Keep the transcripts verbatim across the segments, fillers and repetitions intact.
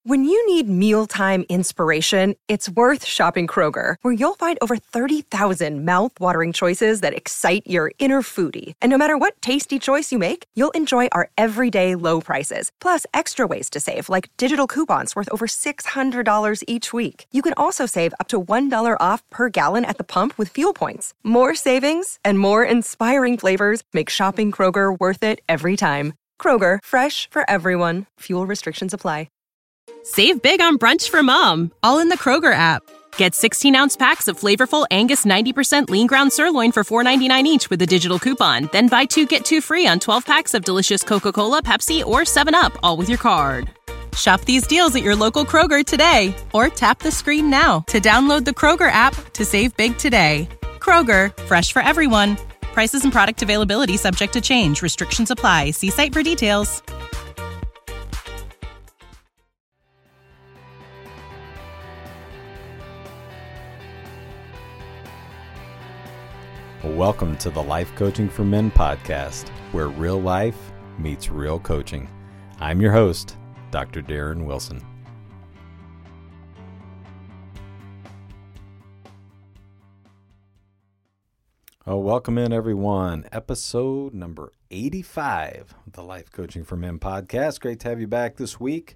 When you need mealtime inspiration, it's worth shopping Kroger, where you'll find over thirty thousand mouth-watering choices that excite your inner foodie. And no matter what tasty choice you make, you'll enjoy our everyday low prices, plus extra ways to save, like digital coupons worth over six hundred dollars each week. You can also save up to one dollar off per gallon at the pump with fuel points. More savings and more inspiring flavors make shopping Kroger worth it every time. Kroger, fresh for everyone. Fuel restrictions apply. Save big on brunch for mom, all in the Kroger app. Get sixteen-ounce packs of flavorful Angus ninety percent lean ground sirloin for four ninety-nine each with a digital coupon. Then buy two, get two free on twelve packs of delicious Coca-Cola, Pepsi, or seven up, all with your card. Shop these deals at your local Kroger today, or tap the screen now to download the Kroger app to save big today. Kroger, fresh for everyone. Prices and product availability subject to change. Restrictions apply. See site for details. Welcome to the Life Coaching for Men podcast, where real life meets real coaching. I'm your host, Doctor Darren Wilson. Oh, welcome in, everyone. Episode number eighty-five of the Life Coaching for Men podcast. Great to have you back this week.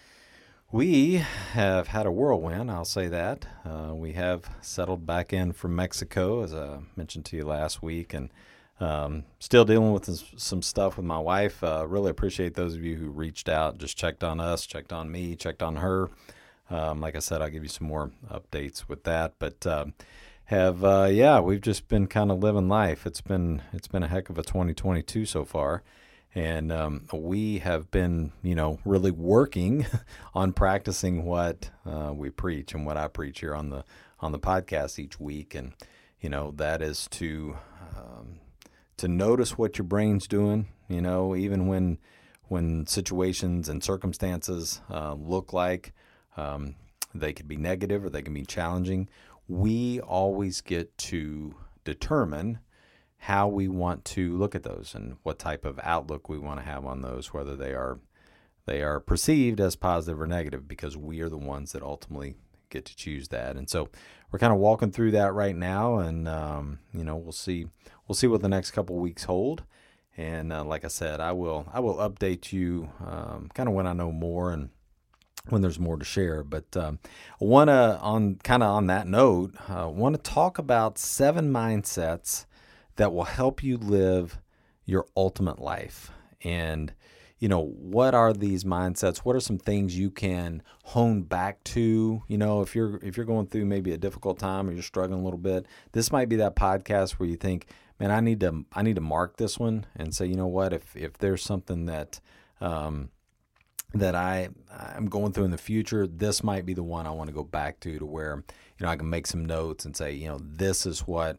We have had a whirlwind, I'll say that. Uh, we have settled back in from Mexico, as I mentioned to you last week, and um, still dealing with this, some stuff with my wife. Uh, really appreciate those of you who reached out, just checked on us, checked on me, checked on her. Um, like I said, I'll give you some more updates with that, but uh, have uh, yeah, we've just been kind of living life. It's been it's been a heck of a twenty twenty-two so far. And um, we have been, you know, really working on practicing what uh, we preach and what I preach here on the on the podcast each week. And, you know, that is to um, to notice what your brain's doing, you know, even when when situations and circumstances uh, look like um, they could be negative or they can be challenging. We always get to determine how we want to look at those and what type of outlook we want to have on those, whether they are they are perceived as positive or negative, because we are the ones that ultimately get to choose that. And so we're kind of walking through that right now, and um, you know, we'll see we'll see what the next couple weeks hold. And uh, like I said, I will I will update you um, kind of when I know more and when there's more to share. But um, I want to, on kind of on that note, I uh, want to talk about seven mindsets that will help you live your ultimate life. And, you know, what are these mindsets? What are some things you can hone back to? You know, if you're if you're going through maybe a difficult time or you're struggling a little bit, this might be that podcast where you think, man, I need to I need to mark this one and say, you know what, if if there's something that um, that I I'm going through in the future, this might be the one I want to go back to, to where, you know, I can make some notes and say, you know, this is what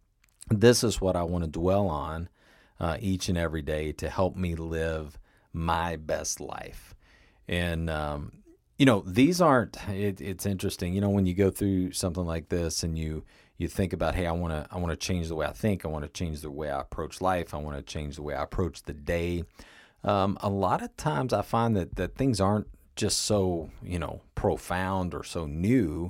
This is what I want to dwell on uh, each and every day to help me live my best life. And, um, you know, these aren't, it, it's interesting, you know, when you go through something like this and you, you think about, hey, I want to, I want to change the way I think. I want to change the way I approach life. I want to change the way I approach the day. Um, a lot of times I find that, that things aren't just so, you know, profound or so new.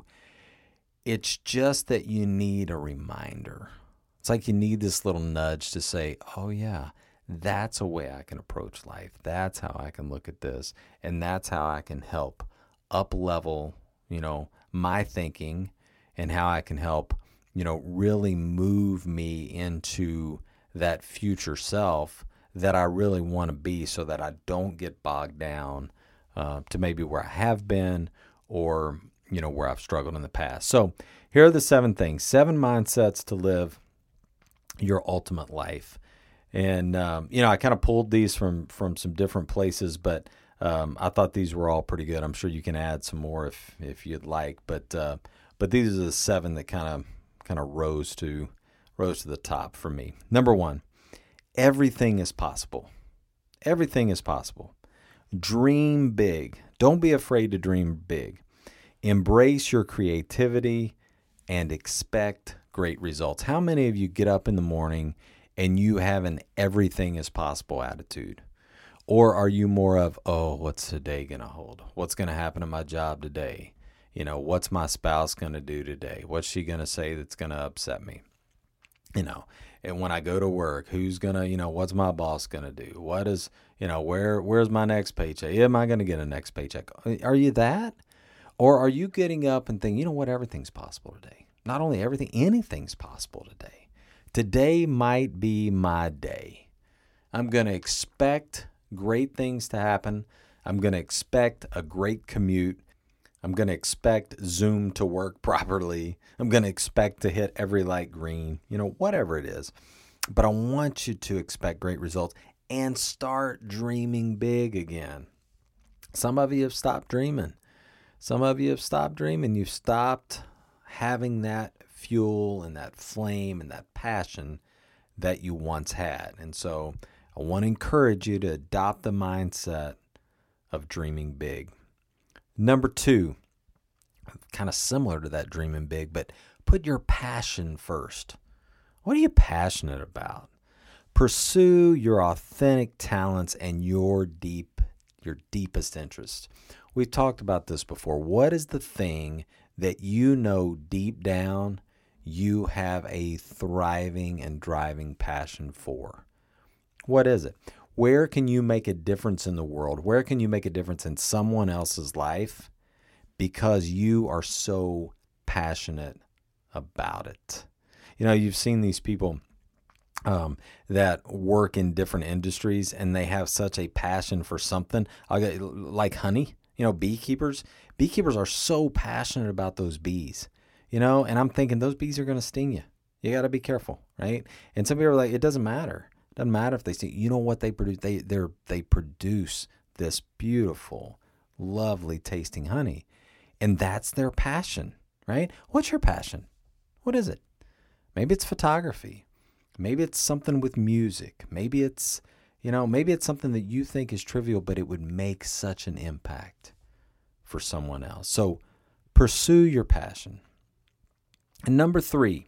It's just that you need a reminder. It's like you need this little nudge to say, oh yeah, that's a way I can approach life. That's how I can look at this. And that's how I can help up level, you know, my thinking, and how I can help, you know, really move me into that future self that I really want to be, so that I don't get bogged down uh, to maybe where I have been, or, you know, where I've struggled in the past. So here are the seven things, seven mindsets to live your ultimate life. And, um, you know, I kind of pulled these from, from some different places, but um, I thought these were all pretty good. I'm sure you can add some more if, if you'd like, but, uh, but these are the seven that kind of, kind of rose to, rose to the top for me. Number one, everything is possible. Everything is possible. Dream big. Don't be afraid to dream big. Embrace your creativity and expect great results. How many of you get up in the morning and you have an everything is possible attitude? Or are you more of, oh, what's today going to hold? What's going to happen to my job today? You know, what's my spouse going to do today? What's she going to say that's going to upset me? You know, and when I go to work, who's going to, you know, what's my boss going to do? What is, you know, where, where's my next paycheck? Am I going to get a next paycheck? Are you that? Or are you getting up and thinking, you know what, everything's possible today? Not only everything, anything's possible today. Today might be my day. I'm going to expect great things to happen. I'm going to expect a great commute. I'm going to expect Zoom to work properly. I'm going to expect to hit every light green, you know, whatever it is. But I want you to expect great results and start dreaming big again. Some of you have stopped dreaming. Some of you have stopped dreaming. You've stopped having that fuel and that flame and that passion that you once had. And so I want to encourage you to adopt the mindset of dreaming big. Number two, kind of similar to that dreaming big, but put your passion first. What are you passionate about? Pursue your authentic talents and your deep, your deepest interests. We've talked about this before. What is the thing that you know deep down you have a thriving and driving passion for? What is it? Where can you make a difference in the world? Where can you make a difference in someone else's life because you are so passionate about it? You know, you've seen these people um, that work in different industries and they have such a passion for something, like honey, you know, beekeepers. Beekeepers are so passionate about those bees, you know, and I'm thinking those bees are going to sting you. You got to be careful, right? And some people are like, it doesn't matter. Doesn't matter if they see, you know what they produce. They they they produce this beautiful, lovely tasting honey, and that's their passion, right? What's your passion? What is it? Maybe it's photography. Maybe it's something with music. Maybe it's, you know, maybe it's something that you think is trivial, but it would make such an impact for someone else. So pursue your passion. And number three,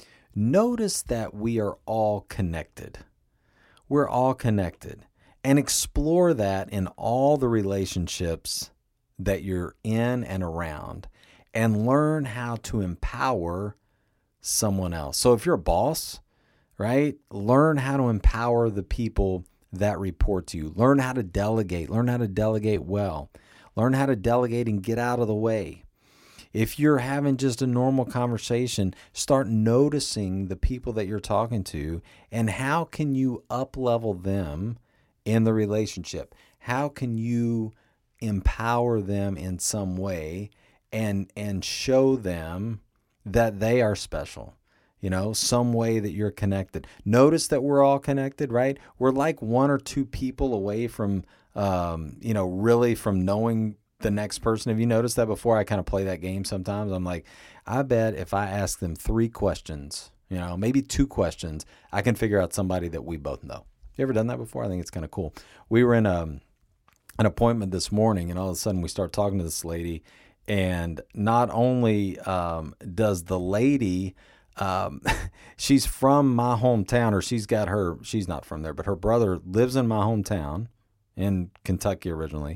notice that we are all connected. We're all connected, and explore that in all the relationships that you're in and around, and learn how to empower someone else. So if you're a boss, right, learn how to empower the people that report to you. Learn how to delegate. Learn how to delegate well. Learn how to delegate and get out of the way. If you're having just a normal conversation, start noticing the people that you're talking to and how can you up-level them in the relationship? How can you empower them in some way and and show them that they are special? You know, some way that you're connected. Notice that we're all connected, right? We're like one or two people away from, um, you know, really from knowing the next person. Have you noticed that before? I kind of play that game sometimes. I'm like, I bet if I ask them three questions, you know, maybe two questions, I can figure out somebody that we both know. You ever done that before? I think it's kind of cool. We were in a, an appointment this morning, and all of a sudden we start talking to this lady, and not only um, does the lady, um, she's from my hometown, or she's got her, she's not from there, but her brother lives in my hometown in Kentucky originally.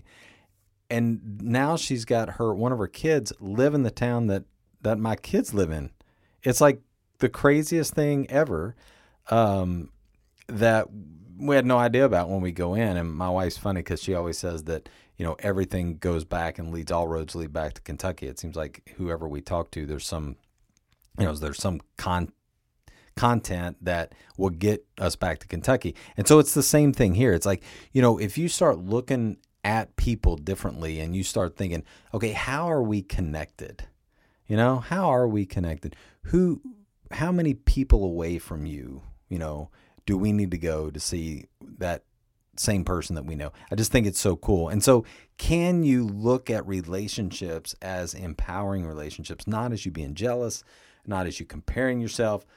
And now she's got her, one of her kids live in the town that, that my kids live in. It's like the craziest thing ever um, that we had no idea about when we go in. And my wife's funny because she always says that, you know, everything goes back and leads, all roads lead back to Kentucky. It seems like whoever we talk to, there's some, you know, there's some con- content that will get us back to Kentucky. And so it's the same thing here. It's like, you know, if you start looking at people differently and you start thinking, okay, how are we connected? You know, how are we connected? Who, how many people away from you, you know, do we need to go to see that same person that we know? I just think it's so cool. And so can you look at relationships as empowering relationships, not as you being jealous, not as you comparing yourself,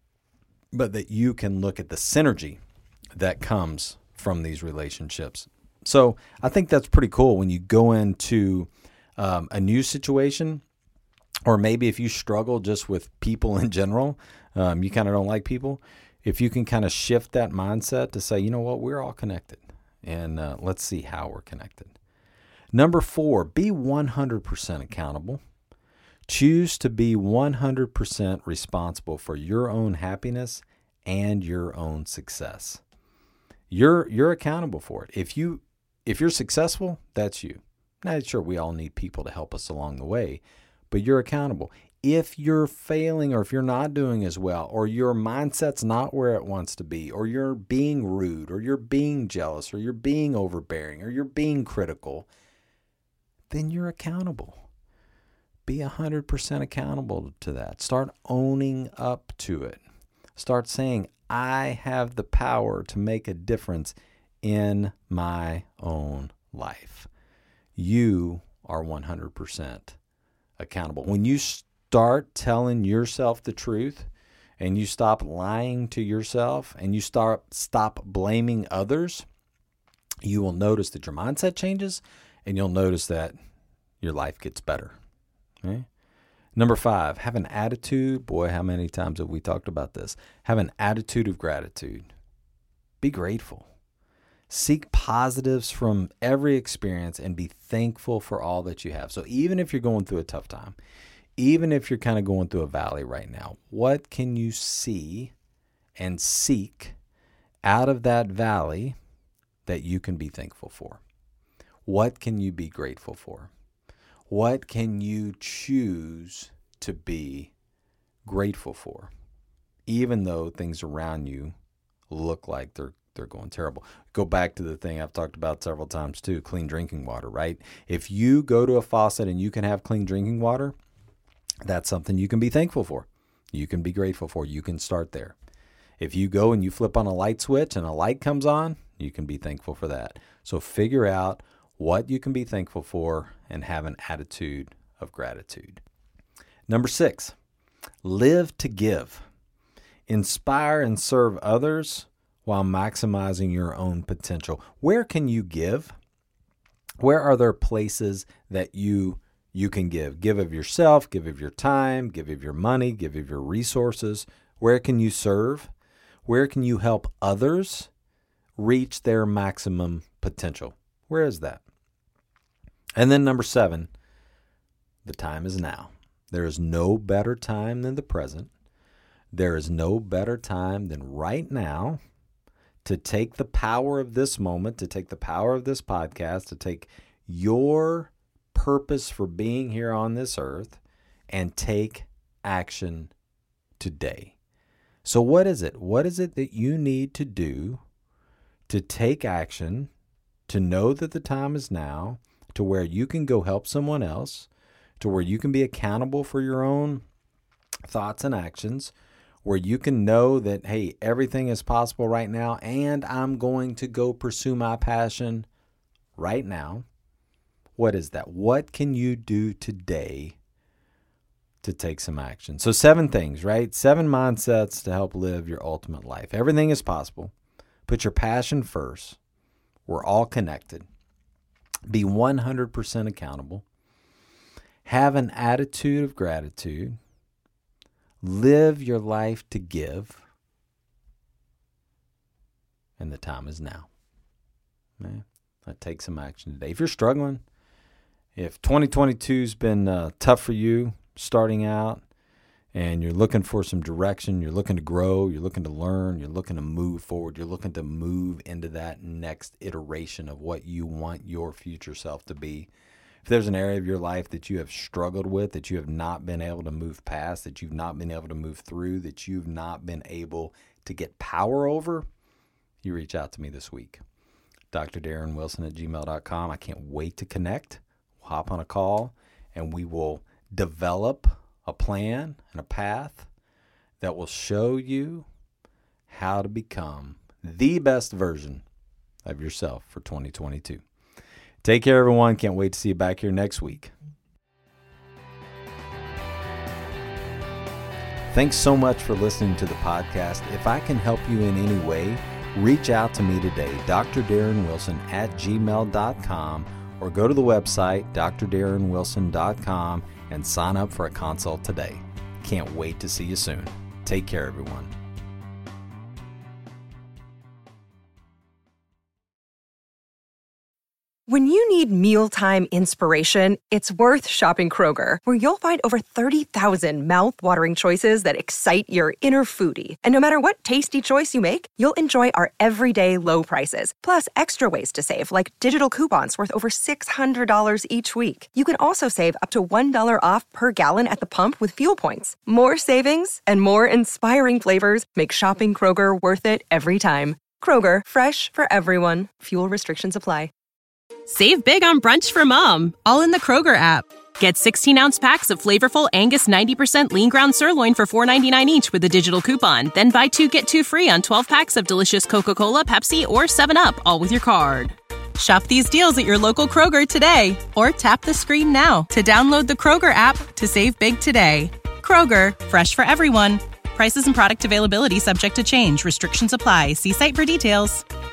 but that you can look at the synergy that comes from these relationships. So I think that's pretty cool when you go into um, a new situation, or maybe if you struggle just with people in general, um, you kind of don't like people. If you can kind of shift that mindset to say, you know what, we're all connected. and uh, let's see how we're connected. Number four, be one hundred percent accountable. Choose to be one hundred percent responsible for your own happiness and your own success. You're you're accountable for it. If you if you're successful, that's you. Now, sure, we all need people to help us along the way, but you're accountable. If you're failing, or if you're not doing as well, or your mindset's not where it wants to be, or you're being rude, or you're being jealous, or you're being overbearing, or you're being critical, then you're accountable. Be one hundred percent accountable to that. Start owning up to it. Start saying, I have the power to make a difference in my own life. You are one hundred percent accountable. When you start telling yourself the truth, and you stop lying to yourself, and you start stop blaming others, you will notice that your mindset changes, and you'll notice that your life gets better. Okay? Number five, have an attitude. Boy, how many times have we talked about this? Have an attitude of gratitude. Be grateful. Seek positives from every experience and be thankful for all that you have. So even if you're going through a tough time, even if you're kind of going through a valley right now, what can you see and seek out of that valley that you can be thankful for? What can you be grateful for? What can you choose to be grateful for, even though things around you look like they're they're going terrible? Go back to the thing I've talked about several times too, clean drinking water, right? If you go to a faucet and you can have clean drinking water, that's something you can be thankful for. You can be grateful for. You can start there. If you go and you flip on a light switch and a light comes on, you can be thankful for that. So figure out what you can be thankful for and have an attitude of gratitude. Number six, live to give. Inspire and serve others while maximizing your own potential. Where can you give? Where are there places that you you can give? Give of yourself, give of your time, give of your money, give of your resources. Where can you serve? Where can you help others reach their maximum potential? Where is that? And then number seven, the time is now. There is no better time than the present. There is no better time than right now to take the power of this moment, to take the power of this podcast, to take your purpose for being here on this earth and take action today. So what is it? What is it that you need to do to take action, to know that the time is now, to where you can go help someone else, to where you can be accountable for your own thoughts and actions, where you can know that, hey, everything is possible right now, and I'm going to go pursue my passion right now? What is that? What can you do today to take some action? So seven things, right? Seven mindsets to help live your ultimate life. Everything is possible. Put your passion first. We're all connected. Be one hundred percent accountable. Have an attitude of gratitude. Live your life to give. And the time is now. Man, that takes some action today. If you're struggling, if twenty twenty-two's been uh, tough for you starting out, and you're looking for some direction, you're looking to grow, you're looking to learn, you're looking to move forward, you're looking to move into that next iteration of what you want your future self to be. If there's an area of your life that you have struggled with, that you have not been able to move past, that you've not been able to move through, that you've not been able to get power over, you reach out to me this week. D R Darren Wilson at gmail dot com. I can't wait to connect. We'll hop on a call and we will develop a plan and a path that will show you how to become the best version of yourself for twenty twenty-two. Take care, everyone. Can't wait to see you back here next week. Thanks so much for listening to the podcast. If I can help you in any way, reach out to me today, D R Darren Wilson at gmail dot com, or go to the website, D R Darren Wilson dot com, and sign up for a consult today. Can't wait to see you soon. Take care, everyone. When you need mealtime inspiration, it's worth shopping Kroger, where you'll find over thirty thousand mouth-watering choices that excite your inner foodie. And no matter what tasty choice you make, you'll enjoy our everyday low prices, plus extra ways to save, like digital coupons worth over six hundred dollars each week. You can also save up to one dollar off per gallon at the pump with fuel points. More savings and more inspiring flavors make shopping Kroger worth it every time. Kroger, fresh for everyone. Fuel restrictions apply. Save big on brunch for mom, all in the Kroger app. Get sixteen-ounce packs of flavorful Angus ninety percent lean ground sirloin for four ninety-nine each with a digital coupon. Then buy two, get two free on twelve packs of delicious Coca-Cola, Pepsi, or seven up, all with your card. Shop these deals at your local Kroger today, or tap the screen now to download the Kroger app to save big today. Kroger, fresh for everyone. Prices and product availability subject to change. Restrictions apply. See site for details.